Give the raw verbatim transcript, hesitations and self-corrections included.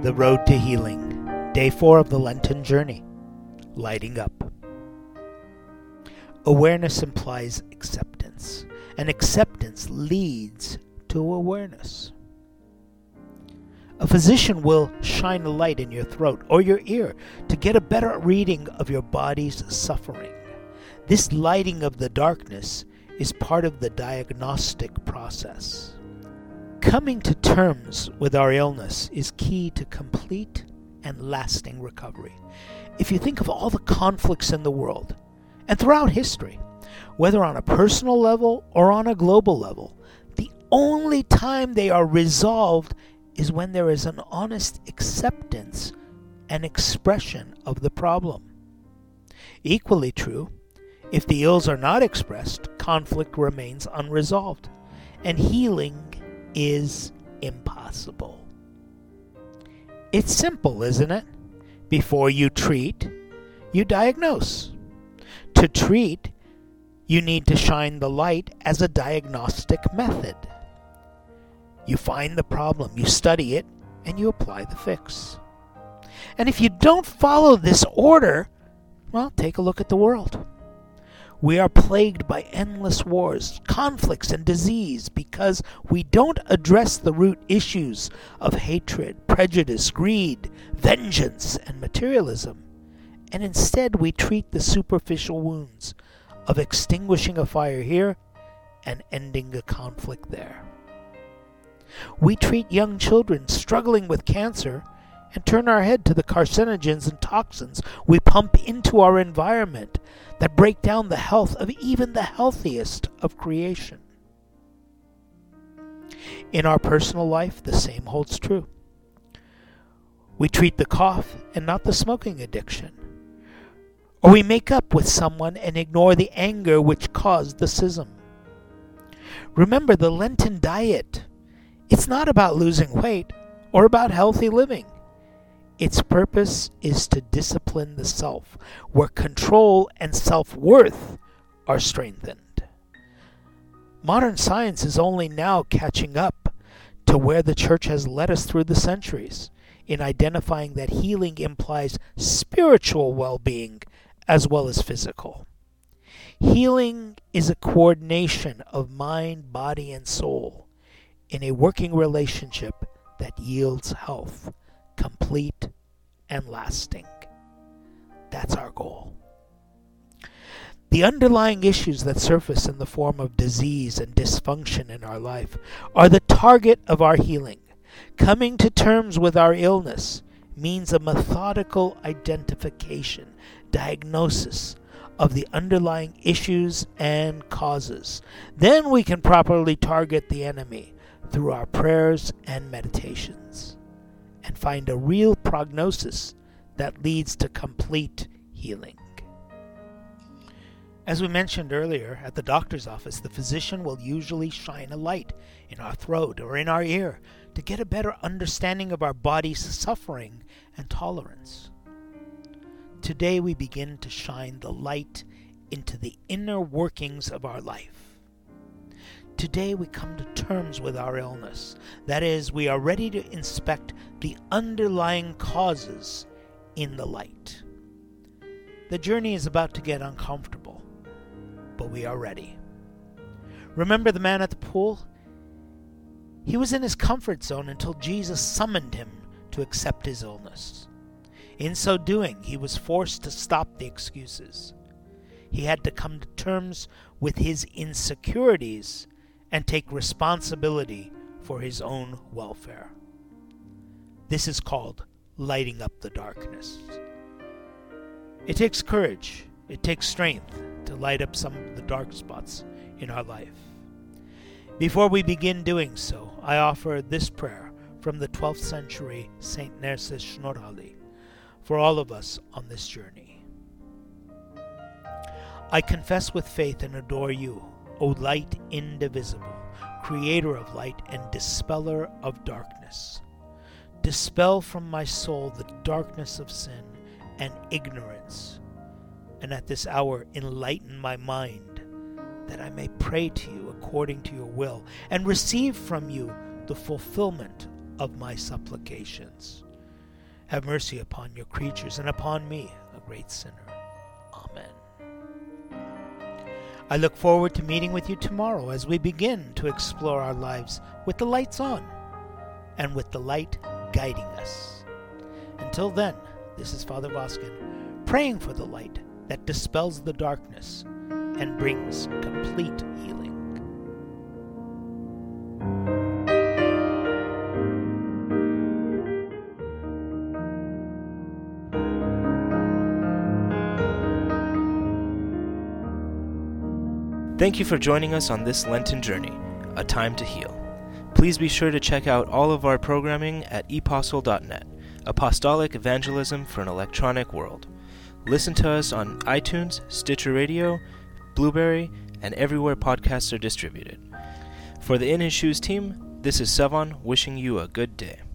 The Road to Healing, Day four of the Lenten Journey, Lighting Up. Awareness implies acceptance, and acceptance leads to awareness. A physician will shine a light in your throat or your ear to get a better reading of your body's suffering. This lighting of the darkness is part of the diagnostic process. Coming to terms with our illness is key to complete and lasting recovery. If you think of all the conflicts in the world and throughout history, whether on a personal level or on a global level, the only time they are resolved is when there is an honest acceptance and expression of the problem. Equally true, if the ills are not expressed, conflict remains unresolved, and healing is impossible. It's simple, isn't it? Before you treat, you diagnose. To treat, you need to shine the light as a diagnostic method. You find the problem, you study it, and you apply the fix. And if you don't follow this order, well, take a look at the world. We are plagued by endless wars, conflicts, and disease because we don't address the root issues of hatred, prejudice, greed, vengeance, and materialism. And instead we treat the superficial wounds of extinguishing a fire here and ending a conflict there. We treat young children struggling with cancer and turn our head to the carcinogens and toxins we pump into our environment that break down the health of even the healthiest of creation. In our personal life, the same holds true. We treat the cough and not the smoking addiction. Or we make up with someone and ignore the anger which caused the schism. Remember the Lenten diet. It's not about losing weight or about healthy living. Its purpose is to discipline the self, where control and self-worth are strengthened. Modern science is only now catching up to where the Church has led us through the centuries in identifying that healing implies spiritual well-being as well as physical. Healing is a coordination of mind, body, and soul in a working relationship that yields health, complete and lasting. That's our goal. The underlying issues that surface in the form of disease and dysfunction in our life are the target of our healing. Coming to terms with our illness means a methodical identification, diagnosis of the underlying issues and causes. Then we can properly target the enemy through our prayers and meditations, and find a real prognosis that leads to complete healing. As we mentioned earlier, at the doctor's office, the physician will usually shine a light in our throat or in our ear to get a better understanding of our body's suffering and tolerance. Today we begin to shine the light into the inner workings of our life. Today we come to terms with our illness. That is, we are ready to inspect the underlying causes in the light. The journey is about to get uncomfortable, but we are ready. Remember the man at the pool? He was in his comfort zone until Jesus summoned him to accept his illness. In so doing, he was forced to stop the excuses. He had to come to terms with his insecurities and take responsibility for his own welfare. This is called lighting up the darkness. It takes courage, it takes strength to light up some of the dark spots in our life. Before we begin doing so, I offer this prayer from the twelfth century Saint Nerses Snorhali for all of us on this journey. I confess with faith and adore you, O light indivisible, creator of light and dispeller of darkness. Dispel from my soul the darkness of sin and ignorance, and at this hour enlighten my mind, that I may pray to you according to your will, and receive from you the fulfillment of my supplications. have mercy upon your creatures and upon me, a great sinner. Amen. I look forward to meeting with you tomorrow as we begin to explore our lives with the lights on and with the light guiding us. Until then, this is Father Voskin, praying for the light that dispels the darkness and brings complete healing. Thank you for joining us on this Lenten journey, A Time to Heal. Please be sure to check out all of our programming at epostle dot net, Apostolic Evangelism for an Electronic World. Listen to us on iTunes, Stitcher Radio, Blueberry, and everywhere podcasts are distributed. For the In His Shoes team, this is Sevan wishing you a good day.